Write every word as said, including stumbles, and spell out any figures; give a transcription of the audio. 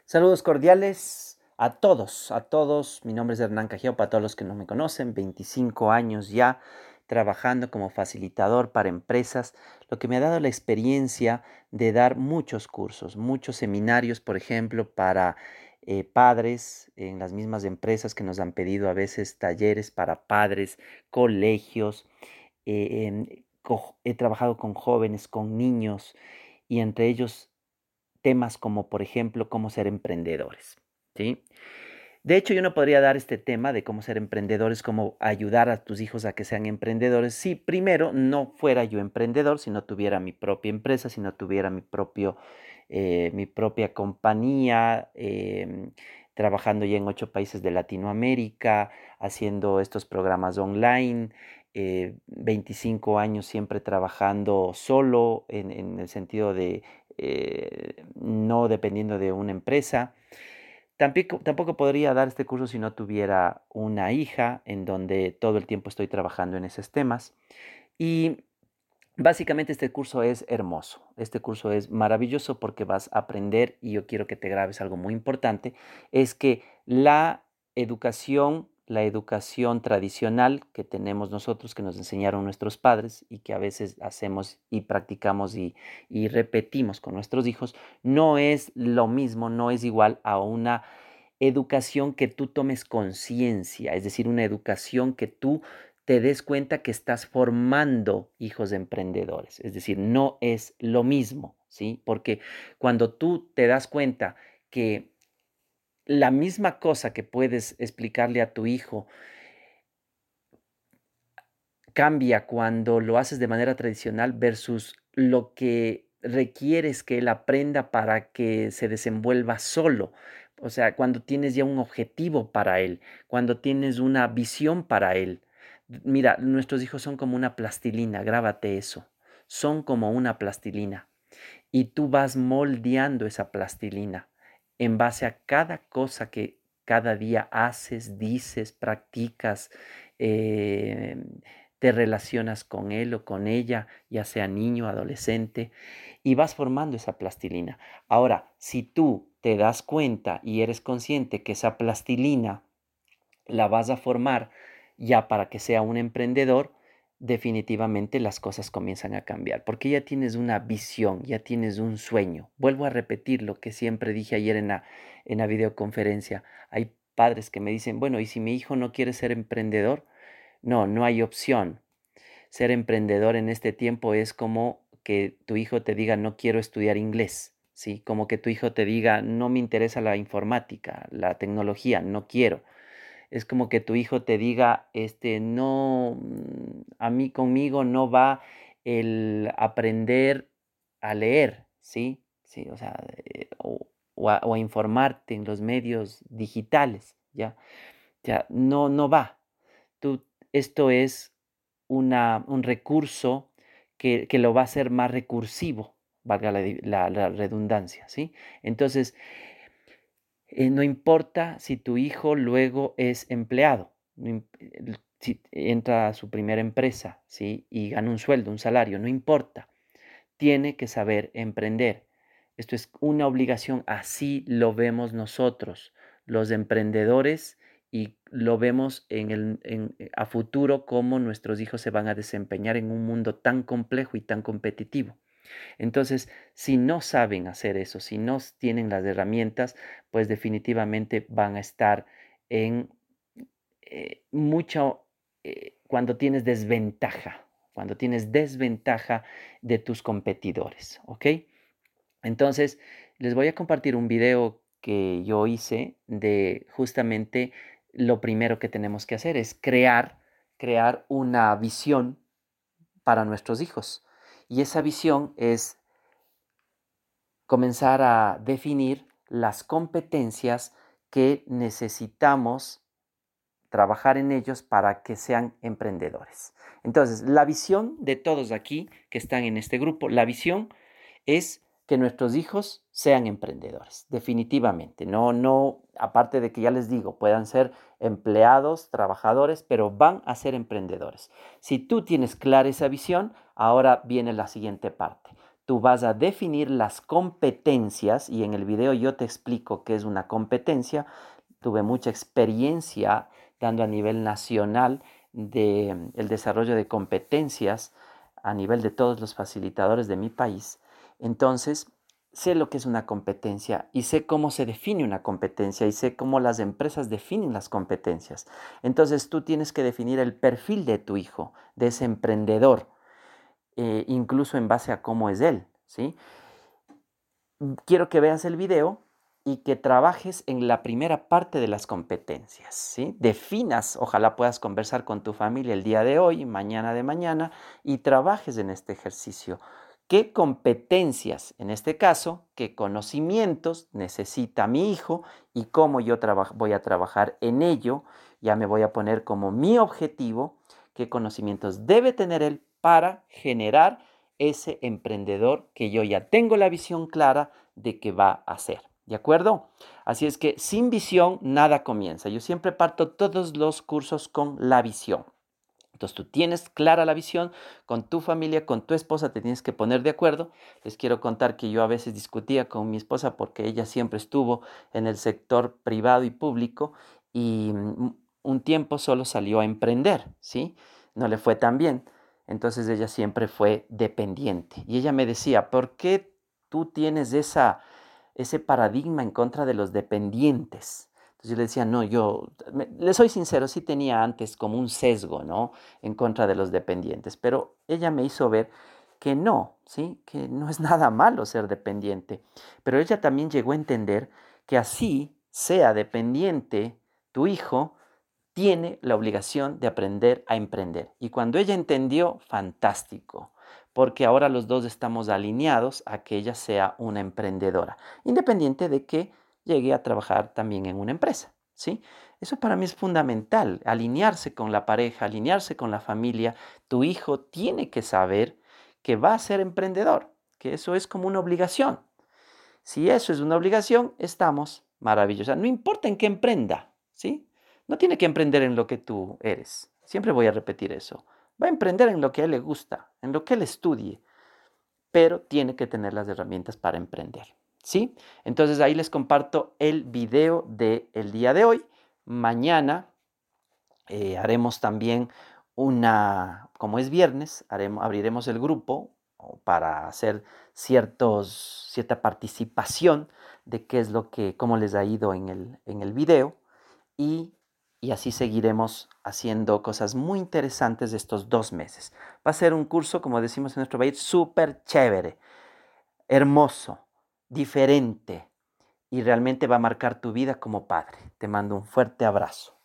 Saludos cordiales a todos, a todos. Mi nombre es Hernán Cajeo, para todos los que no me conocen, veinticinco años ya trabajando como facilitador para empresas, lo que me ha dado la experiencia de dar muchos cursos, muchos seminarios, por ejemplo, para eh, padres en las mismas empresas que nos han pedido a veces talleres para padres, colegios. eh, em, co- he trabajado con jóvenes, con niños y entre ellos temas como, por ejemplo, cómo ser emprendedores, ¿sí? De hecho, yo no podría dar este tema de cómo ser emprendedores, cómo ayudar a tus hijos a que sean emprendedores, si primero no fuera yo emprendedor, si no tuviera mi propia empresa, si no tuviera mi propio, eh, mi propia compañía, em, trabajando ya en ocho países de Latinoamérica, haciendo estos programas online, eh, veinticinco años siempre trabajando solo en, en el sentido de eh, no dependiendo de una empresa. Tampoco, tampoco podría dar este curso si no tuviera una hija en donde todo el tiempo estoy trabajando en esos temas. Y básicamente este curso es hermoso. Este curso es maravilloso porque vas a aprender, y yo quiero que te grabes algo muy importante, es que la educación, la educación tradicional que tenemos nosotros, que nos enseñaron nuestros padres y que a veces hacemos y practicamos y, y repetimos con nuestros hijos, no es lo mismo, no es igual a una educación que tú tomes conciencia, es decir, una educación que tú te des cuenta que estás formando hijos de emprendedores. Es decir, no es lo mismo, ¿sí? Porque cuando tú te das cuenta que la misma cosa que puedes explicarle a tu hijo cambia cuando lo haces de manera tradicional versus lo que requieres que él aprenda para que se desenvuelva solo. O sea, cuando tienes ya un objetivo para él, cuando tienes una visión para él. Mira, nuestros hijos son como una plastilina, grábate eso. Son como una plastilina y tú vas moldeando esa plastilina en base a cada cosa que cada día haces, dices, practicas, eh, te relacionas con él o con ella, ya sea niño, adolescente, y vas formando esa plastilina. Ahora, si tú te das cuenta y eres consciente que esa plastilina la vas a formar ya para que sea un emprendedor, definitivamente las cosas comienzan a cambiar, porque ya tienes una visión, ya tienes un sueño. Vuelvo a repetir lo que siempre dije ayer en la, en la videoconferencia. Hay padres que me dicen, bueno, ¿y si mi hijo no quiere ser emprendedor? No, no hay opción. Ser emprendedor en este tiempo es como que tu hijo te diga, no quiero estudiar inglés, ¿sí? Como que tu hijo te diga, no me interesa la informática, la tecnología, no quiero. Es como que tu hijo te diga, este, no, mm, a mí conmigo no va el aprender a leer, ¿sí? Sí, o sea, eh, o, o a, o a informarte en los medios digitales, ¿ya? Ya, no, no va. Tú, esto es una, un recurso que, que lo va a hacer más recursivo, valga la, di- la- la redundancia, ¿sí? Entonces, eh, no importa si tu hijo luego es empleado, no im- el- si entra a su primera empresa, ¿sí? Y gana un sueldo, un salario, no importa. Tiene que saber emprender. Esto es una obligación, así lo vemos nosotros, los emprendedores, y lo vemos en el, en- eh, a futuro cómo nuestros hijos se van a desempeñar en un mundo tan complejo y tan competitivo. Entonces, si no saben hacer eso, si no s- tienen las herramientas, pues definitivamente van a estar en eh, mucho eh, cuando tienes desventaja, cuando tienes desventaja de tus competidores, ¿ok? Entonces, les voy a compartir un video que yo hice de justamente lo primero que tenemos que hacer es crear, crear una visión para nuestros hijos. Y esa visión es comenzar a definir las competencias que necesitamos trabajar en ellos para que sean emprendedores. Entonces, la visión de todos aquí que están en este grupo, la visión es que nuestros hijos sean emprendedores, definitivamente. No, no, aparte de que ya les digo, puedan ser empleados, trabajadores, pero van a ser emprendedores. Si tú tienes clara esa visión, ahora viene la siguiente parte. tú vas a definir las competencias y en el video yo te explico qué es una competencia. Tuve mucha experiencia dando a nivel nacional de el desarrollo de competencias a nivel de todos los facilitadores de mi país. Entonces, sé lo que es una competencia y sé cómo se define una competencia y sé cómo las empresas definen las competencias. Entonces, tú tienes que definir el perfil de tu hijo, de ese emprendedor, eh, incluso en base a cómo es él, ¿sí? Quiero que veas el video y que trabajes en la primera parte de las competencias, ¿sí? Definas, ojalá puedas conversar con tu familia el día de hoy, mañana de mañana, y trabajes en este ejercicio. ¿Qué competencias, en este caso, qué conocimientos necesita mi hijo y cómo yo voy a trabajar en ello? Ya me voy a poner como mi objetivo qué conocimientos debe tener él para generar ese emprendedor que yo ya tengo la visión clara de que va a hacer. ¿De acuerdo? Así es que sin visión nada comienza. Yo siempre parto todos los cursos con la visión. Entonces tú tienes clara la visión, con tu familia, con tu esposa te tienes que poner de acuerdo. Les quiero contar que yo a veces discutía con mi esposa porque ella siempre estuvo en el sector privado y público y un tiempo solo salió a emprender, ¿sí? No le fue tan bien. Entonces ella siempre fue dependiente. Y ella me decía, ¿por qué tú tienes esa, ese paradigma en contra de los dependientes? Entonces yo le decía, no, yo, me, le soy sincero, sí tenía antes como un sesgo, ¿no? En contra de los dependientes, pero ella me hizo ver que no, ¿sí? Que no es nada malo ser dependiente. Pero ella también llegó a entender que así sea dependiente tu hijo, tiene la obligación de aprender a emprender. Y cuando ella entendió, fantástico, porque ahora los dos estamos alineados a que ella sea una emprendedora, independiente de que llegue a trabajar también en una empresa, ¿sí? Eso para mí es fundamental, alinearse con la pareja, alinearse con la familia. Tu hijo tiene que saber que va a ser emprendedor, que eso es como una obligación. Si eso es una obligación, estamos maravillosos. No importa en qué emprenda, ¿sí? No tiene que emprender en lo que tú eres. Siempre voy a repetir eso. Va a emprender en lo que a él le gusta, en lo que él estudie, pero tiene que tener las herramientas para emprender, ¿sí? Entonces ahí les comparto el video del día de hoy. Mañana eh, haremos también una, como es viernes, haremos, abriremos el grupo para hacer ciertos, cierta participación de qué es lo que, cómo les ha ido en el, en el video y, y así seguiremos haciendo cosas muy interesantes de estos dos meses. Va a ser un curso, como decimos en nuestro país, súper chévere, hermoso, diferente y realmente va a marcar tu vida como padre. Te mando un fuerte abrazo.